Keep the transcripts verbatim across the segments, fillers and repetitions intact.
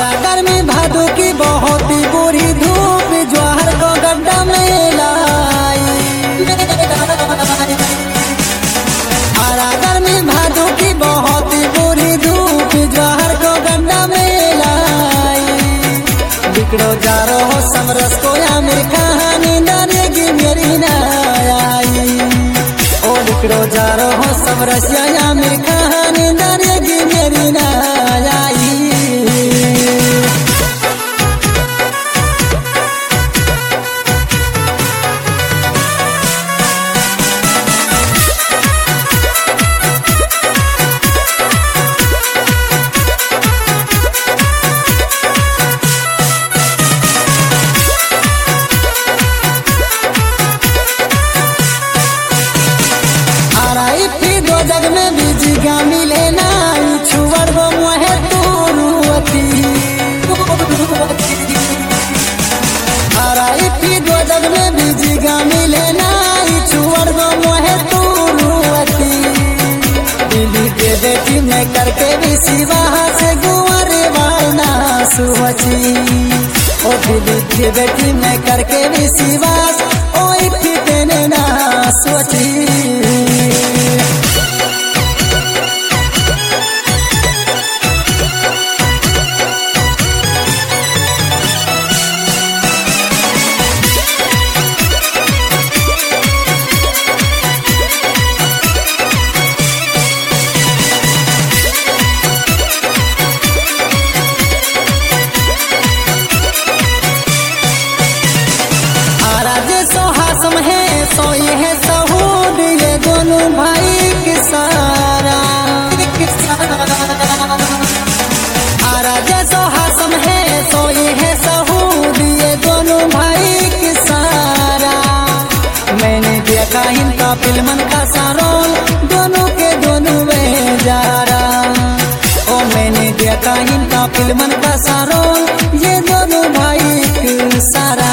आरा गर्मी भादो की बहुत ही बुरी धूप ज्वार को गड्ढा में लाई। आरा गर्मी भादो की बहुत ही बुरी धूप ज्वार को गड्ढा में लाई। बिगड़ो जा रहो समरस को या मेरी कहानी डरेगी मेरी ना आई। ओ बिगड़ो जा रहो समरस या मेरी कहानी डरेगी मेरी ना आई। जग में बीजी गा मिले ना छुअर गो मोहे तुरुअती। हराई थी दो जग में बीजी गा मिले ना छुअर गो मोहे तुरुअती। दिल्ली के बेटी में करके भी सिवा से गुआरे वालना सुवची। ओ दिल्ली के बेटी में करके भी सिवा ओ इतनी देने ना सोची। सोहासम है सोई है सहूद ये दोनों भाई की सारा। आरा जैसो हासम है सोई है सहूद ये दोनों भाई की सारा। मैंने देखा इनका फिल्मन का सारोल दोनों के दोनों में जा रहा। ओ मैंने देखा इनका फिल्मन का सारोल ये दोनों भाई की सारा।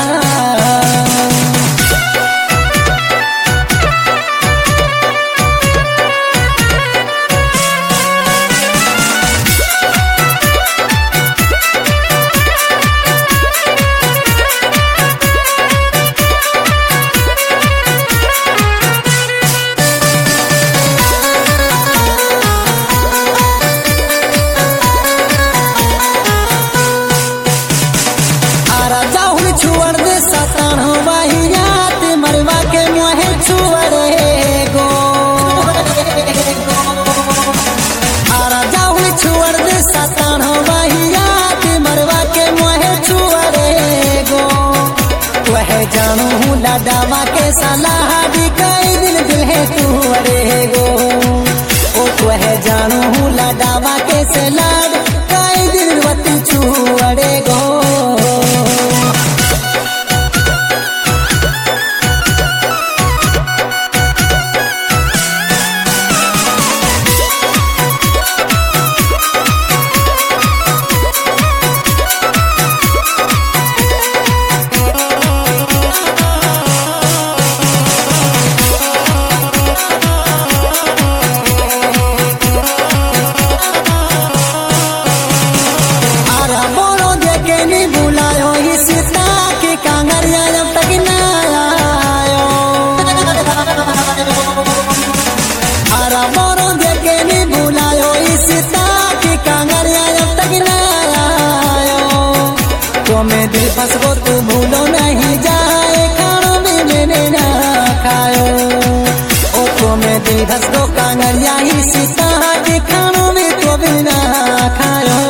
छुअर दे सतान वाहियात मरवा के मोहे छुअरे गो। आरा जाहुल छुअर दे सतान वाहियात मरवा के मोहे छुअरे गो। वह जानू हूँ लाडावा के सलाह भी कई दिल दिल है तुअरे गो। ओ वह जानू हूँ लाडावा के सलाह कई दिल वती छुअरे गो। में दिल फंस गो तू भूलो नहीं जाए खानो भी मैंने ना खायो। ओ तो में दिल फंस गो कांगरिया ही सीता के खानो भी तो भी ना खायो।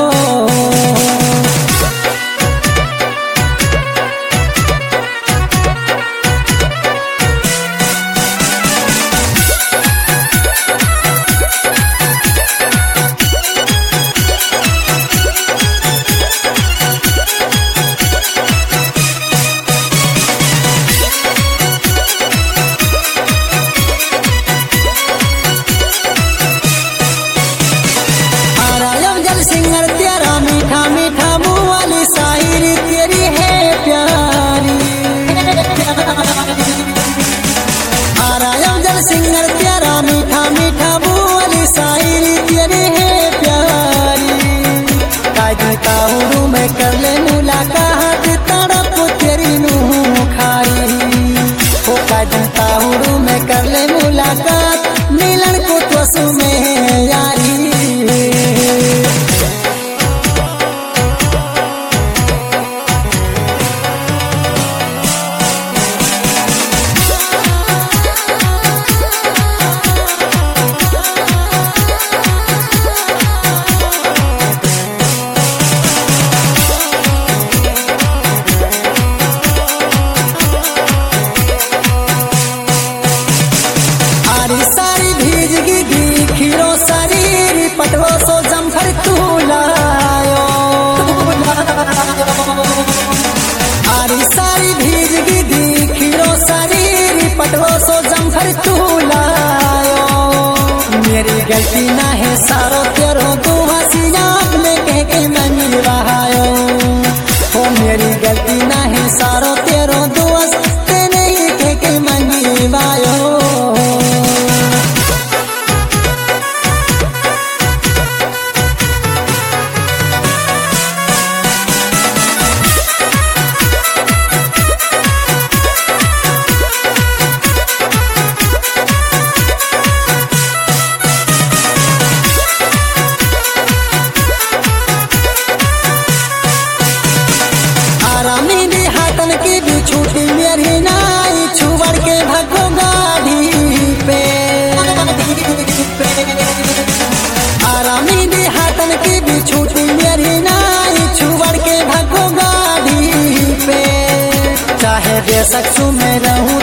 गलती ना है सारो तेरो तू हसीनाक में कह के मैं मिलवायो हो मेरी गलती ना है सारो तेरो दोस्त तेने ही कह के मैं मिलवायो की भी छूटी मेरी नाई छुवर के भगो गाड़ी पे आरामी भी हाथन की भी छूटी मेरी नाई छुवर के भगो गाड़ी पे चाहे बेशक सु में रहूं